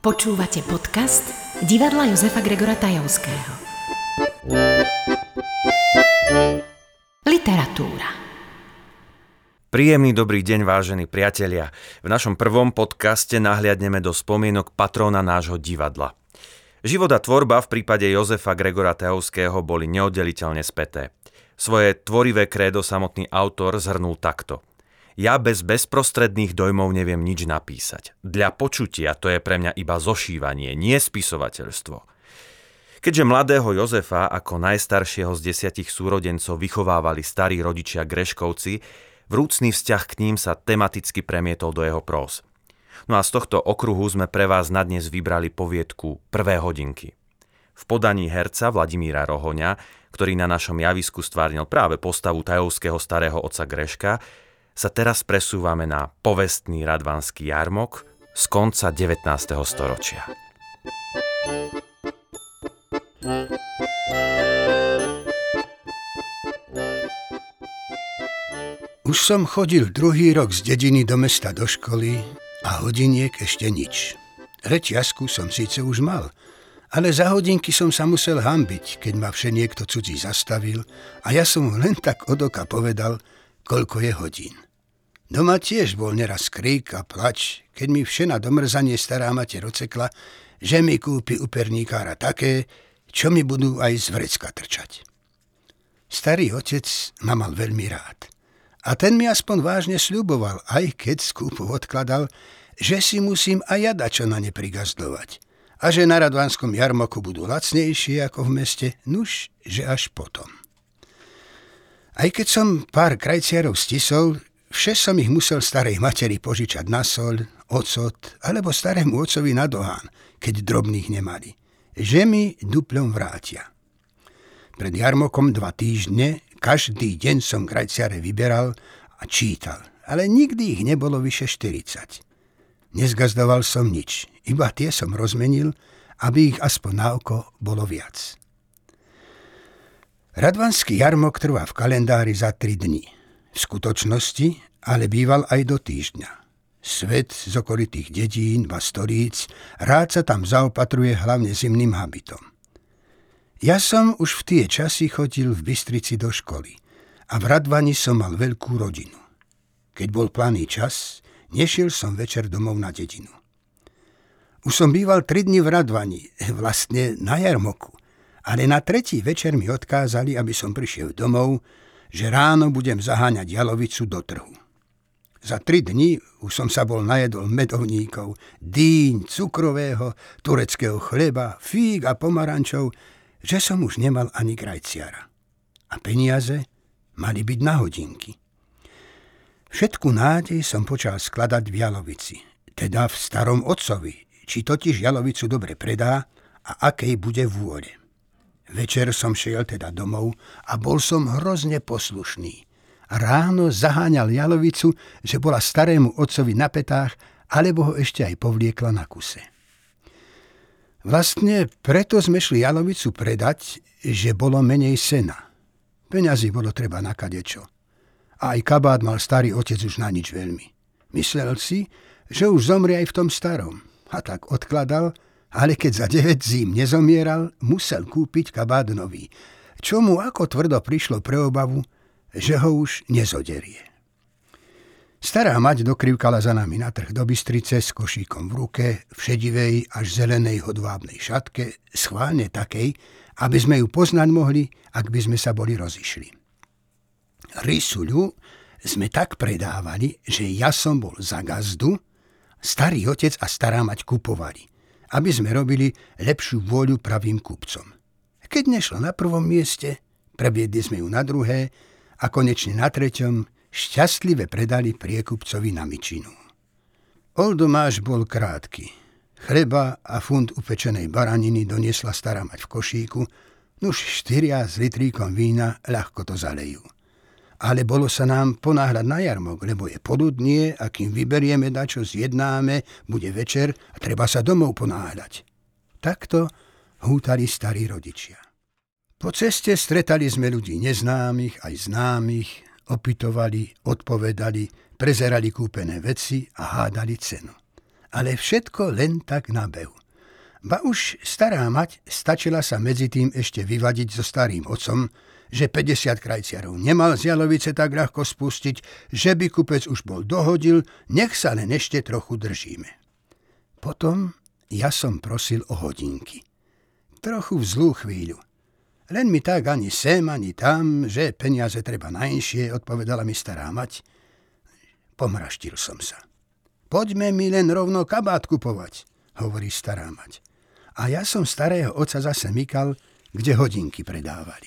Počúvate podcast Divadla Jozefa Gregora Tajovského. Literatúra. Príjemný dobrý deň, vážení priatelia. V našom prvom podcaste nahliadneme do spomienok patróna nášho divadla. Život a tvorba v prípade Jozefa Gregora Tajovského boli neoddeliteľne späté. Svoje tvorivé krédo samotný autor zhrnul takto. Ja bez bezprostredných dojmov neviem nič napísať. Dla počutia to je pre mňa iba zošívanie, nie spisovateľstvo. Keďže mladého Jozefa ako najstaršieho z 10 súrodencov vychovávali starí rodičia Greškovci, vrúcný vzťah k ním sa tematicky premietol do jeho prós. No a z tohto okruhu sme pre vás na dnes vybrali poviedku Prvé hodinky. V podaní herca Vladimíra Rohoňa, ktorý na našom javisku stvárnil práve postavu tajovského starého otca Greška, sa teraz presúvame na povestný radvanský jarmok z konca 19. storočia. Už som chodil druhý rok z dediny do mesta do školy a hodiniek ešte nič. Reťazku som síce už mal, ale za hodinky som sa musel hanbiť, keď ma vše niekto cudzí zastavil a ja som mu len tak od oka povedal, koľko je hodín. Doma tiež bol neraz krík a plač, keď mi vše na domrzanie stará mater ocekla, že mi kúpi u perníkára také, čo mi budú aj z vrecka trčať. Starý otec ma mal veľmi rád. A ten mi aspoň vážne sľuboval, aj keď z kúpu odkladal, že si musím aj ja dačo na ne prigazdovať. A že na radvanskom jarmoku budú lacnejšie ako v meste, nuž, že až potom. Aj keď som pár krajciarov stisol, vše som ich musel starej materi požičať na soľ, ocot, alebo starému ocovi na dohán, keď drobných nemali, že mi duplom vrátia. Pred jarmokom 2 týždne, každý deň som krajciare vyberal a čítal, ale nikdy ich nebolo vyše 40. Nezgazdoval som nič, iba tie som rozmenil, aby ich aspoň na oko bolo viac. Radvanský jarmok trvá v kalendári za 3 dni. V skutočnosti ale býval aj do týždňa. Svet z okolitých dedín, storíc, rád sa tam zaopatruje hlavne zimným habitom. Ja som už v tie časy chodil v Bystrici do školy a v Radvani som mal veľkú rodinu. Keď bol planý čas, nešiel som večer domov na dedinu. Už som býval 3 dni v Radvani, vlastne na jarmoku, ale na 3. večer mi odkázali, aby som prišiel domov, že ráno budem zaháňať jalovicu do trhu. Za 3 dni už som sa bol najedol medovníkov, dýň, cukrového, tureckého chleba, fíg a pomarančov, že som už nemal ani krajciara. A peniaze mali byť na hodinky. Všetku nádej som počal skladať v jalovici, teda v starom otcovi, či totiž jalovicu dobre predá a akej bude vôle. Večer som šiel teda domov a bol som hrozne poslušný. Ráno zaháňal jalovicu, že bola starému otcovi na petách, alebo ho ešte aj povliekla na kuse. Vlastne preto sme šli jalovicu predať, že bolo menej sena. Peňazí bolo treba na kadečo. A aj kabát mal starý otec už na nič veľmi. Myslel si, že už zomrie aj v tom starom. A tak odkladal, ale keď za 9 zím nezomieral, musel kúpiť kabát nový, čo mu ako tvrdo prišlo pre obavu, že ho už nezoderie. Stará mať dokrivkala za nami na trh do Bystrice s košíkom v ruke, v šedivej až zelenej hodvábnej šatke, schválne takej, aby sme ju poznať mohli, ak by sme sa boli rozišli. Rysuľu sme tak predávali, že ja som bol za gazdu, starý otec a stará mať kupovali, aby sme robili lepšiu vôľu pravým kupcom. Keď nešlo na prvom mieste, previedli sme ju na druhé a konečne na 3. šťastlive predali priekupcovi na myčinu. Oldomáš bol krátky. Chleba a funt upečenej baraniny doniesla stará mať v košíku, nuž 4 s litríkom vína ľahko to zalejú. Ale bolo sa nám ponáhľať na jarmok, lebo je poludnie a kým vyberieme dačo zjednáme, bude večer a treba sa domov ponáhľať. Takto hútali starí rodičia. Po ceste stretali sme ľudí neznámych aj známych, opytovali, odpovedali, prezerali kúpené veci a hádali cenu. ale všetko len tak na behu. Ba už stará mať stačila sa medzi tým ešte vyvadiť so starým otcom, že 50 krajciarov nemal z jalovice tak ľahko spustiť, že by kupec už bol dohodil, nech sa len ešte trochu držíme. Potom ja som prosil o hodinky. Trochu v zlú chvíľu. Len mi tak ani sem, ani tam, že peniaze treba najinšie, odpovedala mi stará mať. Pomraštil som sa. Poďme mi len rovno kabát kupovať, hovorí stará mať. A ja som starého otca zase mykal, kde hodinky predávali.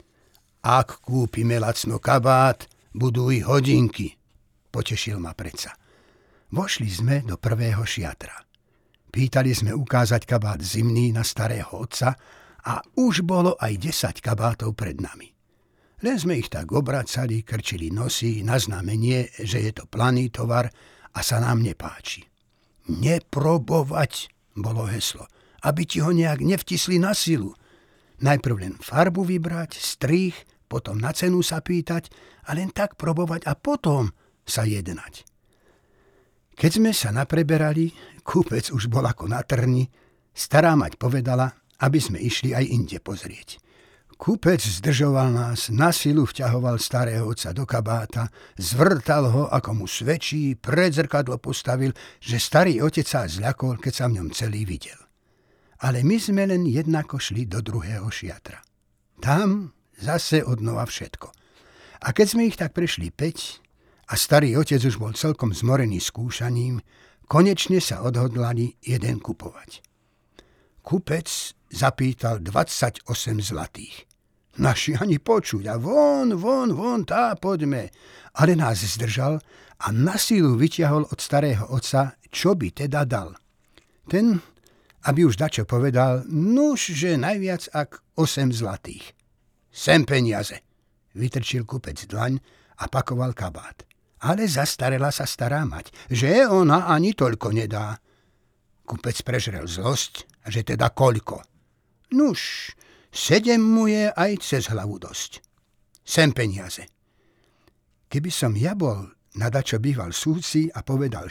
Ak kúpime lacno kabát, budú i hodinky, potešil ma predsa. Vošli sme do prvého šiatra. Pýtali sme ukázať kabát zimný na starého otca a už bolo aj 10 kabátov pred nami. Len sme ich tak obracali, krčili nosy na znamenie, že je to planý tovar a sa nám nepáči. Neprobovať, bolo heslo, aby ti ho nejak nevtisli na silu. Najprv len farbu vybrať, strih, potom na cenu sa pýtať a len tak probovať a potom sa jednať. Keď sme sa napreberali, kúpec už bol ako na trni, stará mať povedala, aby sme išli aj inde pozrieť. Kúpec zdržoval nás, na silu vťahoval starého otca do kabáta, zvrtal ho, ako mu svedčí, pred zrkadlo postavil, že starý otec sa zľakol, keď sa v ňom celý videl. Ale my sme len jednako šli do druhého šiatra. Tam zase odnova všetko. A keď sme ich tak prešli 5 a starý otec už bol celkom zmorený skúšaním, konečne sa odhodlali jeden kupovať. Kupec zapýtal 28 zlatých. Naši ani počuť a von, tá, poďme. Ale nás zdržal a na silu vyťahol od starého otca, čo by teda dal. Ten, aby už dačo povedal, nuž, že najviac ak 8 zlatých. Sem peniaze, vytrčil kupec dlaň a pakoval kabát. Ale zastarela sa stará mať, že ona ani toľko nedá. Kupec prežrel zlosť, že teda koľko. Nuž, 7 mu je aj cez hlavu dosť. Sem peniaze. Keby som ja bol na dačo býval súci a povedal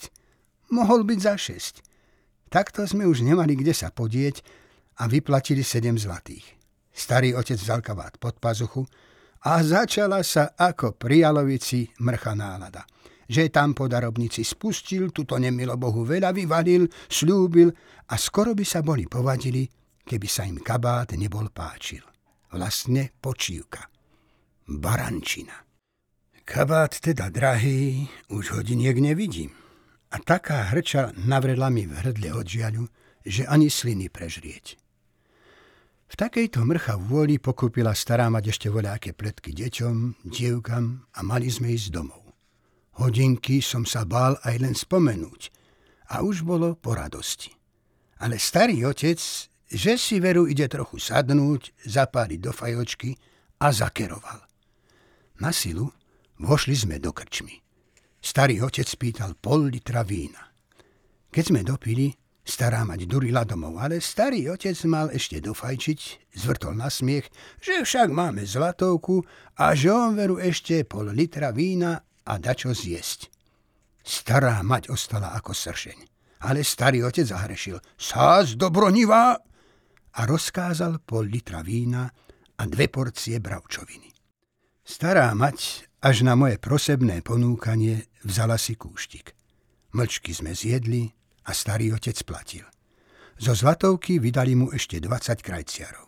6, mohol byť za 6. Takto sme už nemali kde sa podieť a vyplatili 7 zlatých. Starý otec vzal kabát pod pazuchu a začala sa ako pri jalovici mrcha nálada. Že tam po darobnici spustil, tuto nemilo Bohu veľa vyvalil, sľúbil a skoro by sa boli povadili, keby sa im kabát nebol páčil. Vlastne počívka. Barančina. Kabát teda drahý, už hodiniek nevidím. A taká hrča navredla mi v hrdle od žiaľu, že ani sliny prežrieť. V takejto mrcha vôli pokúpila stará mať ešte voľaké pletky deťom, dievkam a mali sme ísť domov. Hodinky som sa bál aj len spomenúť a už bolo po radosti. Ale starý otec, že si veru ide trochu sadnúť, zapáliť do fajočky a zakeroval. Na silu vošli sme do krčmy. Starý otec spýtal 0,5 litra vína. Keď sme dopili, stará mať durila domov, ale starý otec mal ešte dofajčiť, zvrtol na smiech, že však máme zlatovku a že on veru ešte 0,5 litra vína a dačo zjesť. Stará mať ostala ako sršeň, ale starý otec zahrešil. Sás dobronivá! A rozkázal 0,5 litra vína a 2 porcie bravčoviny. Stará mať až na moje prosebné ponúkanie vzala si kúštik. Mlčky sme zjedli a starý otec platil. Zo zlatovky vydali mu ešte 20 krajciarov.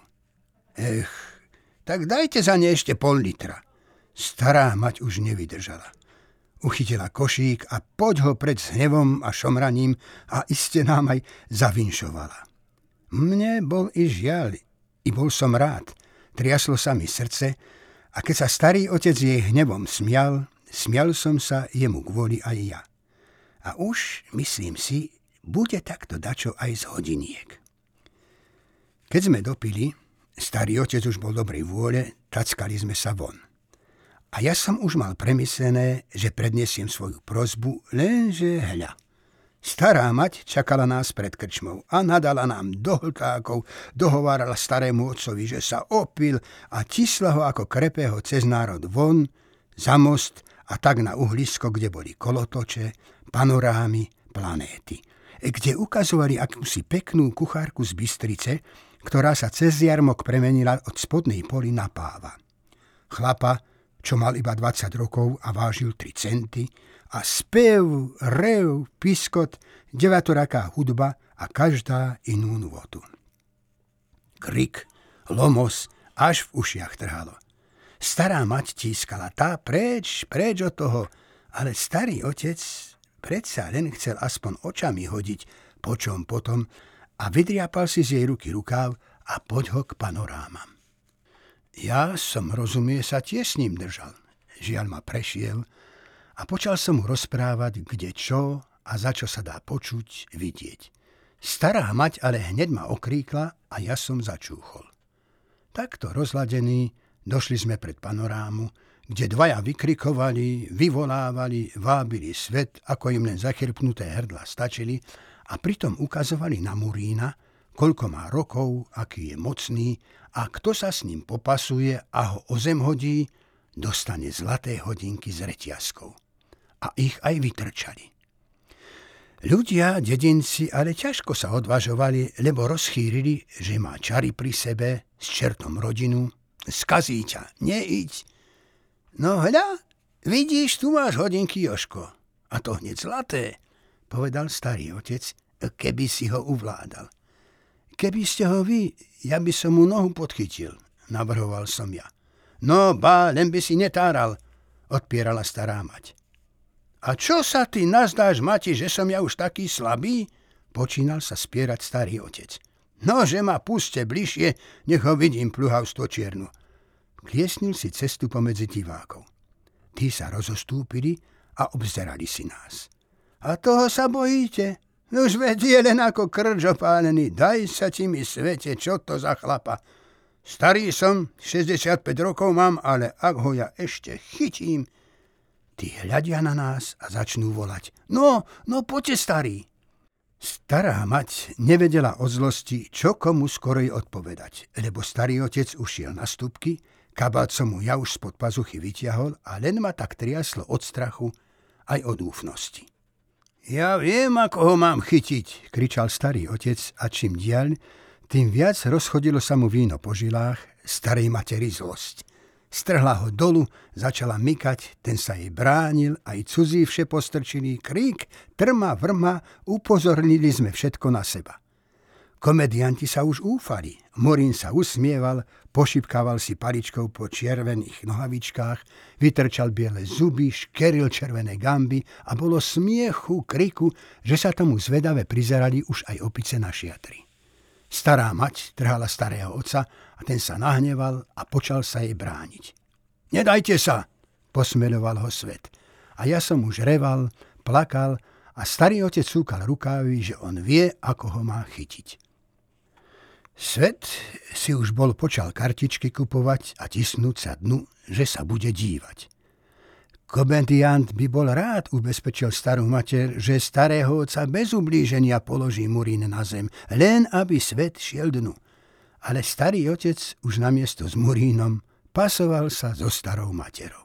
Tak dajte za ne ešte 0,5 litra. Stará mať už nevydržala. Uchytila košík a poď ho pred hnevom a šomraním a iste nám aj zavinšovala. Mne bol i žiaľ, i bol som rád. Triaslo sa mi srdce a keď sa starý otec jej hnevom smial som sa jemu kvôli aj ja. A už, myslím si, bude takto dačo aj z hodiniek. Keď sme dopili, starý otec už bol dobrej vôle, tackali sme sa von. A ja som už mal premyslené, že predniesiem svoju prosbu, lenže hľa. Stará mať čakala nás pred krčmou a nadala nám do hltákov, dohovárala starému otcovi, že sa opil a tisla ho ako krepého cez národ von, za most a tak na uhlisko, kde boli kolotoče, panorámy, planéty, kde ukazovali akúsi peknú kuchárku z Bystrice, ktorá sa cez jarmok premenila od spodnej poli na páva. Chlapa, čo mal iba 20 rokov a vážil 3 centy, a spev, rev, piskot, devatoraká hudba a každá inú nôtu. Krik, lomos, až v ušiach trhalo. Stará mať tískala, tá preč od toho, ale starý otec predsa len chcel aspoň očami hodiť, počom potom, a vydriapal si z jej ruky rukáv a poď ho k panorámam. Ja som, rozumie, sa tiež s ním držal. Žiaľ ma prešiel a počal som mu rozprávať, kde čo a za čo sa dá počuť, vidieť. Stará mať ale hneď ma okríkla a ja som začúchol. Takto rozladený došli sme pred panorámu, kde dvaja vykrikovali, vyvolávali, vábili svet, ako im len zachyrpnuté hrdla stačili, a pritom ukazovali na Murína, koľko má rokov, aký je mocný, a kto sa s ním popasuje a ho o zem hodí, dostane zlaté hodinky s reťazkou. A ich aj vytrčali. Ľudia, dedinci, ale ťažko sa odvažovali, lebo rozchýrili, že má čary pri sebe, s čertom rodinu, skazí ťa, neiď. No hľa, vidíš, tu máš hodinky, Jožko, a to hneď zlaté, povedal starý otec, keby si ho uvládal. Keby ste ho vy, ja by som mu nohu podchytil, navrhoval som ja. No ba, len by si netáral, odpierala stará mať. A čo sa ty nazdáš, mati, že som ja už taký slabý? Počínal sa spierať starý otec. No, že ma puste bližšie, nech ho vidím pluhavstvo čiernu. Kliesnil si cestu pomedzi divákov. Tí sa rozostúpili a obzerali si nás. A toho sa bojíte? Už vedie len ako krč opálený. Daj sa ti mi svete, čo to za chlapa. Starý som, 65 rokov mám, ale ak ho ja ešte chytím... Tí hľadia na nás a začnú volať. No, poďte, starý. Stará mať nevedela od zlosti, čo komu skorej odpovedať, lebo starý otec ušiel na stupky, kabát som mu ja už spod pazuchy vytiahol a len ma tak triaslo od strachu aj od úfnosti. Ja viem, ako ho mám chytiť, kričal starý otec a čím diaľ, tým viac rozchodilo sa mu víno po žilách, starej materi zlosť. Strhla ho dolu, začala mykať, ten sa jej bránil, aj cudzí vše postrčili, krík, trma, vrma, upozornili sme všetko na seba. Komedianti sa už úfali, Morín sa usmieval, pošipkával si paličkou po červených nohavičkách, vytrčal biele zuby, škeril červené gamby a bolo smiechu, kriku, že sa tomu zvedave prizerali už aj opice na šiatri. Stará mať trhala starého otca a ten sa nahneval a počal sa jej brániť. Nedajte sa, posmeľoval ho svet. A ja som už reval, plakal a starý otec súkal rukávy, že on vie, ako ho má chytiť. Svet si už bol počal kartičky kupovať a tisnúť sa dnu, že sa bude dívať. Komediant by bol rád ubezpečil starú mater, že starého otca bez ublíženia položí Murín na zem, len aby svet šiel dnu. Ale starý otec už namiesto s Murínom pasoval sa so starou materou.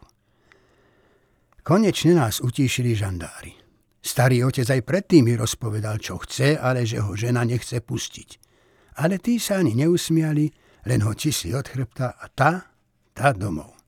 Konečne nás utíšili žandári. Starý otec aj predtým mi rozpovedal, čo chce, ale že ho žena nechce pustiť. Ale tí sa ani neusmiali, len ho tisli od chrbta a tá domov.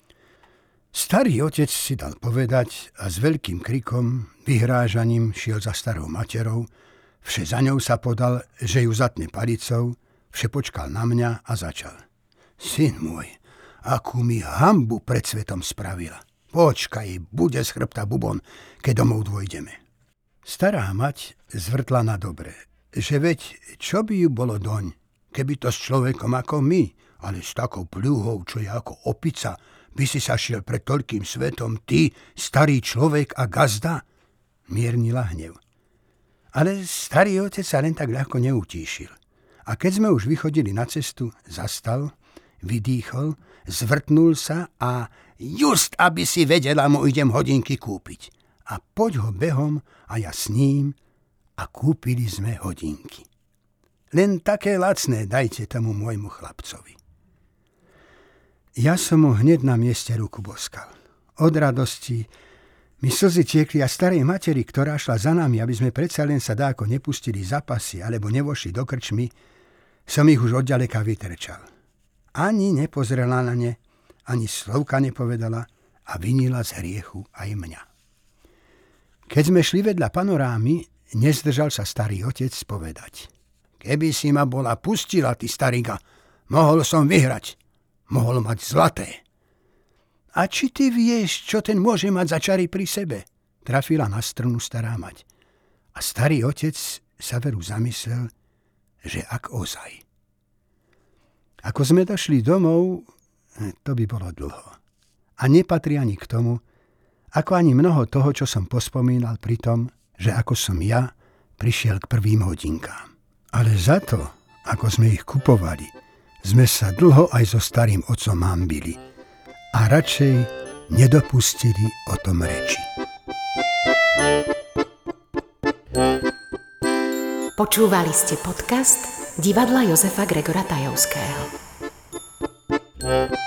Starý otec si dal povedať a s veľkým krikom, vyhrážaním šiel za starou materou, vše za ňou sa podal, že ju zatne palicou, vše počkal na mňa a začal. Syn môj, akú mi hanbu pred svetom spravila. Počkaj, bude z chrbta bubon, keď domov dvojdeme. Stará mať zvrtla na dobre, že veď čo by ju bolo doň, keby to s človekom ako my, ale s takou pľúhou, čo je ako opica, by si sa šiel pred toľkým svetom, ty, starý človek a gazda? Miernila hnev. Ale starý otec sa len tak ľahko neutíšil. A keď sme už vychodili na cestu, zastal, vydýchol, zvrtnul sa a just, aby si vedela, mu idem hodinky kúpiť. A poď ho behom a ja s ním a kúpili sme hodinky. Len také lacné dajte tomu môjmu chlapcovi. Ja som mu hneď na mieste ruku boskal. Od radosti Mi slzy tiekli a starej materi, ktorá šla za nami, aby sme predsa len sa dáko nepustili za pasy alebo nevošli do krčmy, som ich už odďaleka vytrčal. Ani nepozrela na ne, ani slovka nepovedala a vinila z hriechu aj mňa. Keď sme šli vedľa panorámy, nezdržal sa starý otec povedať: Keby si ma bola pustila, ty stariga, mohol som vyhrať. Mohol mať zlaté. A či ty vieš, čo ten môže mať za čary pri sebe? Trafila na strunu stará mať. A starý otec sa veru zamyslel, že ak ozaj. Ako sme došli domov, to by bolo dlho. A nepatrí ani k tomu, ako ani mnoho toho, čo som pospomínal pri tom, že ako som ja prišiel k prvým hodinkám. Ale za to, ako sme ich kupovali, sme sa dlho aj so starým otcom hambili a radšej nedopustili o tom reči. Počúvali ste podcast Divadla Jozefa Gregora Tajovského.